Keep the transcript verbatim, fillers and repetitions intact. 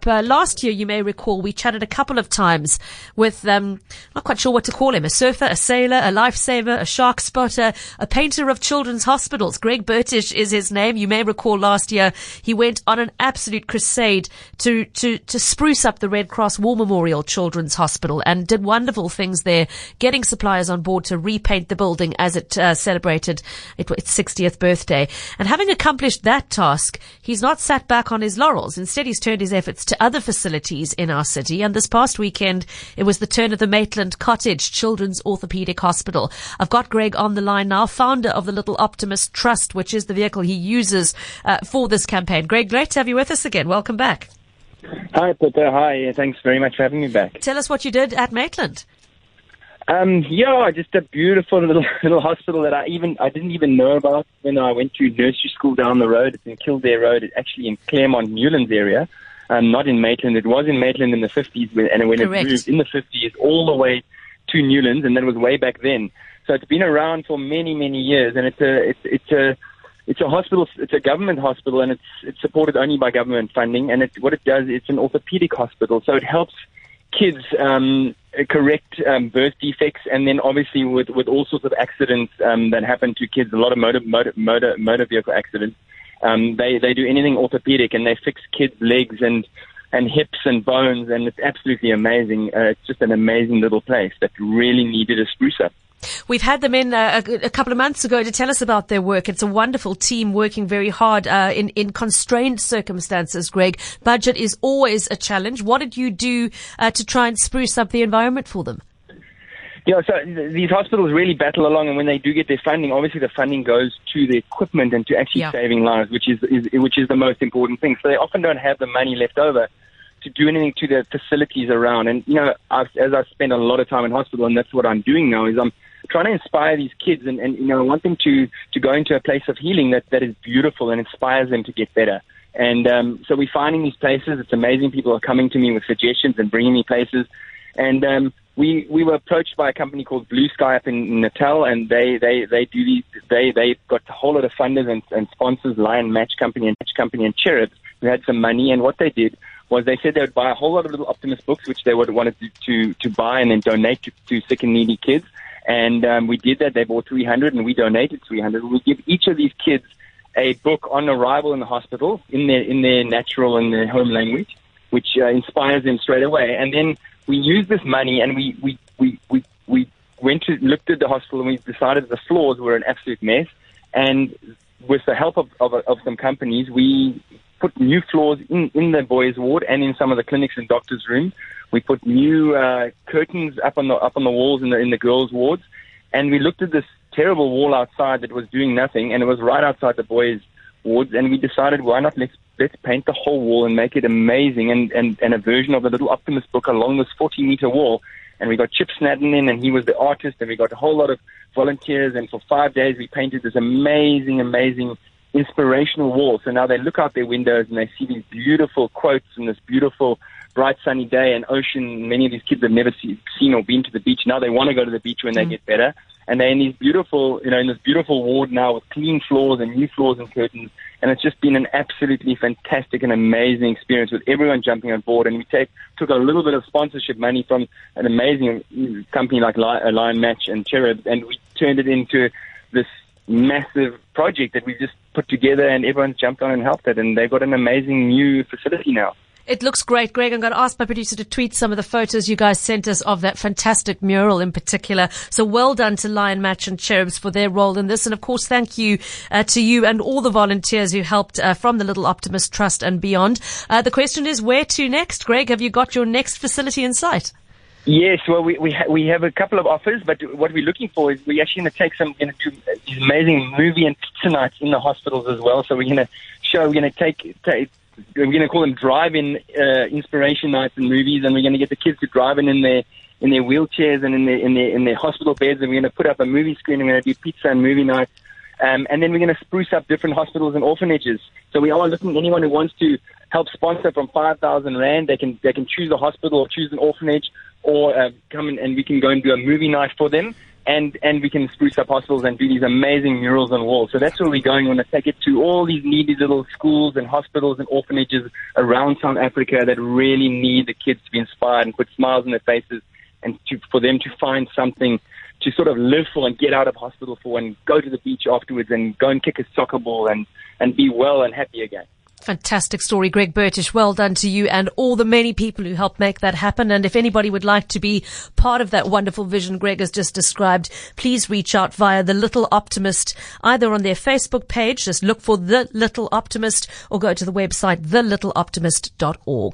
up. Uh, last year, you may recall, we chatted a couple of times with, um, not quite sure what to call him, a surfer, a sailor, a lifesaver, a shark spotter, a painter of children's hospitals. Greg Burtish is his name. You may recall last year, he went on an absolute crusade to, to, to spruce up the Red Cross War Memorial Children's Hospital and did wonderful things there, getting suppliers on board to repaint the building as it uh, celebrated its sixtieth birthday. And having accomplished that task, he's not sat back on his laurels. Instead, he's turned his efforts to other facilities in our city. And this past weekend, it was the turn of the Maitland Cottage Children's Orthopaedic Hospital. I've got Greg on the line now, founder of the Little Optimist Trust, which is the vehicle he uses uh, for this campaign. Greg, great to have you with us again. Welcome back. Hi, Pippa. Hi. Thanks very much for having me back. Tell us what you did at Maitland. Um, yeah, just a beautiful little little hospital that I even I didn't even know about when I went to nursery school down the road. It's in Kildare Road. It's actually in Claremont, Newlands area, um, not in Maitland. It was in Maitland in the fifties, and when Correct. It moved in the fifties all the way to Newlands, and that was way back then. So it's been around for many, many years, and it's a it's it's a it's a hospital. It's a government hospital, and it's it's supported only by government funding. And it, what it does, it's an orthopedic hospital, so it helps kids um, correct um, birth defects, and then obviously with, with all sorts of accidents um, that happen to kids, a lot of motor motor motor, motor vehicle accidents. Um, they they do anything orthopedic, and they fix kids' legs and and hips and bones, and it's absolutely amazing. Uh, it's just an amazing little place that really needed a spruce up. We've had them in uh, a, a couple of months ago to tell us about their work. It's a wonderful team working very hard uh, in, in constrained circumstances, Greg. Budget is always a challenge. What did you do uh, to try and spruce up the environment for them? Yeah, so th- these hospitals really battle along, and when they do get their funding, obviously the funding goes to the equipment and to actually yeah. saving lives, which is, is which is the most important thing. So they often don't have the money left over to do anything to the facilities around. And, you know, I've, as I've spent a lot of time in hospital, and that's what I'm doing now, is I'm trying to inspire these kids and, and you know, I want them to, to go into a place of healing that, that is beautiful and inspires them to get better. And um, so we're finding these places. It's amazing. People are coming to me with suggestions and bringing me places. And um, we we were approached by a company called Blue Sky up in Natal, and they, they, they do these. They they got a whole lot of funders and, and sponsors, Lion Match Company and Match Company and Cherub, who had some money. And what they did was they said they would buy a whole lot of Little Optimist books, which they would wanted to, to, to buy and then donate to, to sick and needy kids. And um, we did that. They bought three hundred, and we donated three hundred. We give each of these kids a book on arrival in the hospital in their in their natural and their home language, which uh, inspires them straight away. And then we used this money, and we we, we, we we went to looked at the hospital, and we decided the floors were an absolute mess. And with the help of of, of some companies, we put new floors in, in the boys' ward and in some of the clinics and doctors' rooms. We put new uh, curtains up on the up on the walls in the in the girls' wards, and we looked at this terrible wall outside that was doing nothing, and it was right outside the boys' wards. And we decided, why not let's let's paint the whole wall and make it amazing, and and, and a version of the Little Optimist book along this forty meter wall. And we got Chip Snadden in, and he was the artist, and we got a whole lot of volunteers. And for five days, we painted this amazing, amazing, inspirational wall. So now they look out their windows and they see these beautiful quotes and this beautiful bright sunny day and ocean. Many of these kids have never see, seen or been to the beach. Now they want to go to the beach when mm. they get better. And they're in these beautiful, you know, in this beautiful ward now with clean floors and new floors and curtains. And it's just been an absolutely fantastic and amazing experience with everyone jumping on board. And we take, took a little bit of sponsorship money from an amazing company like Lion Match and Cherub, and we turned it into this massive project that we just put together, and everyone's jumped on and helped it. And they've got an amazing new facility now. It looks great, Greg. I'm going to ask my producer to tweet some of the photos you guys sent us of that fantastic mural in particular. So well done to Lion Match and Cherubs for their role in this. And of course, thank you uh, to you and all the volunteers who helped uh, from the Little Optimist Trust and beyond. Uh, the question is, where to next? Greg, have you got your next facility in sight? Yes, well, we we, ha- we have a couple of offers, but what we're looking for is we're actually going to take some, going to do these amazing movie and pizza nights in the hospitals as well. So we're going to show, we're going to take, take we're going to call them drive-in uh, inspiration nights and movies, and we're going to get the kids to drive in in their in their wheelchairs and in their in their in their hospital beds, and we're going to put up a movie screen, and we're going to do pizza and movie nights, um, and then we're going to spruce up different hospitals and orphanages. So we are looking at anyone who wants to help sponsor from five thousand rand. They can they can choose a hospital or choose an orphanage, or uh, come in and we can go and do a movie night for them. and, and we can spruce up hospitals and do these amazing murals on walls. So that's where we're going. We want to take it to all these needy little schools and hospitals and orphanages around South Africa that really need the kids to be inspired and put smiles on their faces, and to, for them to find something to sort of live for and get out of hospital for, and go to the beach afterwards and go and kick a soccer ball and, and be well and happy again. Fantastic story, Greg Burtish. Well done to you and all the many people who helped make that happen. And if anybody would like to be part of that wonderful vision Greg has just described, please reach out via The Little Optimist, either on their Facebook page, just look for The Little Optimist, or go to the website the little optimist dot org.